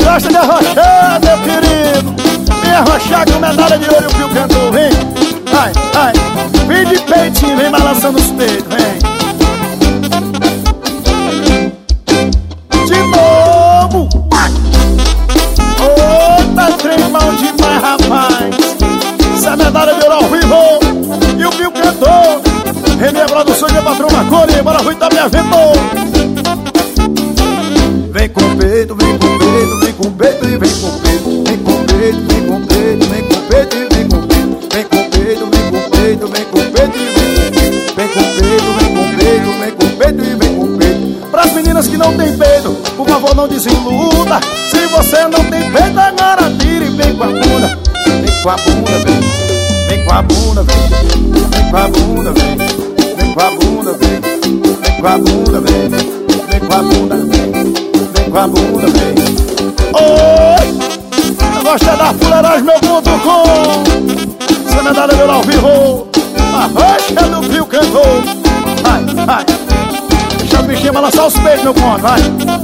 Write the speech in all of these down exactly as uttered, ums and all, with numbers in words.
gosta de arrochar, meu querido? Vem arrochar com medalha de ouro que o cantor vem. Ai, ai, vem de peitinho, vem balançando os peitos, vem. De novo. Ô, tá tremão demais, rapaz. Essa medalha de ouro ao vivo. E o Pio cantor. Renê produção de patrão Marconi. Bora ruim da minha aventou. Vem com peito, vem com peito, vem com peito e vem com peito. Vem com peito, vem com peito, vem com peito e vem com peito. Vem com peito, vem com peito, vem com peito e vem com peito. Vem com peito, vem com peito, vem com peito e vem com peito. Pras meninas que não tem peito, por favor não desiluda. Se você não tem peito, agora tira e vem com a bunda. Vem com a bunda, vem. Vem com a bunda, vem. Vem com a bunda, vem. Vem com a bunda, vem. Vem com a bunda, vem. Vem com a bunda, vem. Vem com a bunda, vem. Oi! Eu gosto é da fuleiragem, meu ponto com. Essa medalha deu ao vivo. A rocha do Pio cantor. Vai, vai. Deixa o bichinho balançar os peitos, meu ponto, vai.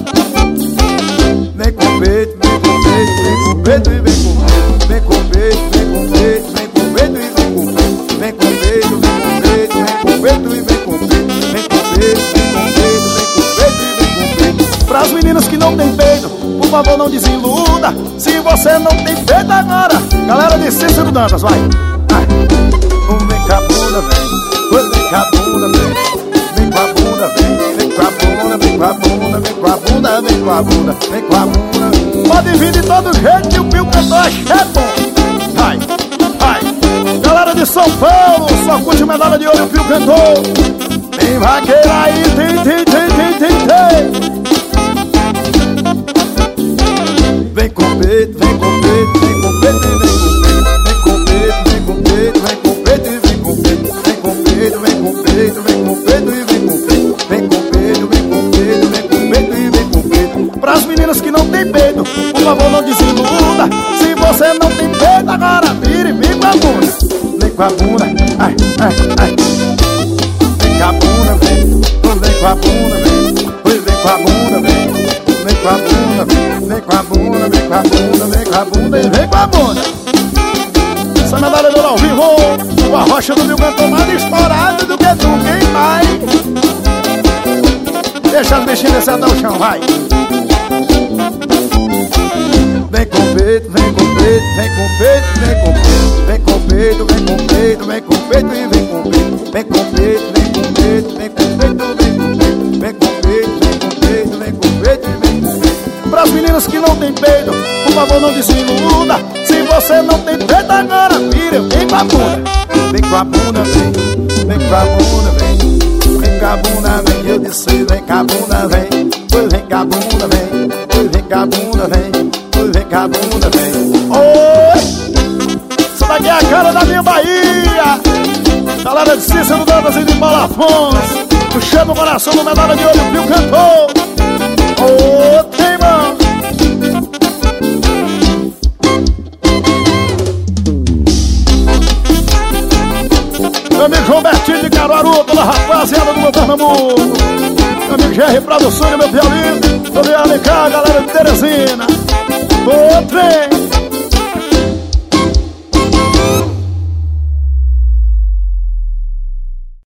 Vem com peito, vem com peito, vem com peito e vem com peito. Vem com peito, vem com peito, vem com peito e vem com peito. Vem com peito, vem com peito, vem com peito e vem com peito. Vem com peito, vem com peito, vem com peito e vem com peito. Pras meninas que não tem peito, por favor não desiluda. Se você não tem peito agora, galera de Cícero Dantas, vai. Vai. Vem com a bunda, vem. Vem com a bunda, vem. Vem com a bunda, vem. Vem com a bunda, vem com a bunda, vem com a bunda, vem com a bunda, vem com a bunda. Pode vir de todo jeito que o Pio cantor é bom. Vai, vai. Galera de São Paulo, só curte medalha de ouro e o Pio cantor. Tem vaqueira aí, tem, tem, tem, tem, tem, tem. Vem com peito, vem com peito, vem com peito e vem com peito. Vem com peito, vem com peito, vem com peito e vem com peito. Vem com peito, vem com peito, vem com peito e vem com peito. Vem com peito, vem com peito, vem com peito e vem com peito. Pras meninas que não tem peito, por favor não desiluda. Se você não tem peito, agora vira e vem com a bunda. Vem com a bunda, ai, ai, ai. Vem com a bunda, vem. Vem com a bunda, vem. Pois vem com a bunda, vem. Vem com a bunda, vem. Vem com a bunda, vem com a bunda, vem com a bunda e vem com a bunda. Essa medalha do ao vivo, o arrocha do Pio cantor mais estourado do que tu, quem vai? Deixa as bichinhas descer até o chão, vai. Vem com peito, vem com peito, vem com peito, vem com peito. Vem com peito, vem com peito, vem com peito e vem com peito. Vem com peito, vem com peito, vem com peito, vem com peito. Vem com peito, vem com peito, vem com peito e vem com peito. Pras meninas que não tem peito, por favor não desiluda. Se você não tem peito agora, vira, vem com a bunda. Vem com a bunda, vem. Vem com a bunda, vem. Vem com a bunda, vem. Eu disse, vem com a bunda, vem. Pois vem com a bunda, vem. Pois vem com a bunda, vem. Pois vem com a bunda, vem. Oi! Isso daqui é a cara da minha Bahia. Galera de Cícero Dantas e de Paulo Afonso. Puxando o coração do medalha de ouro, o Pio cantor. Ô, teimão. Meu amigo João Bertinho de Caruaru, toda a rapaziada do meu Pernambuco. Meu amigo G R Produções, meu violino. Tô vendo cá, galera de Teresina. Ô, trem.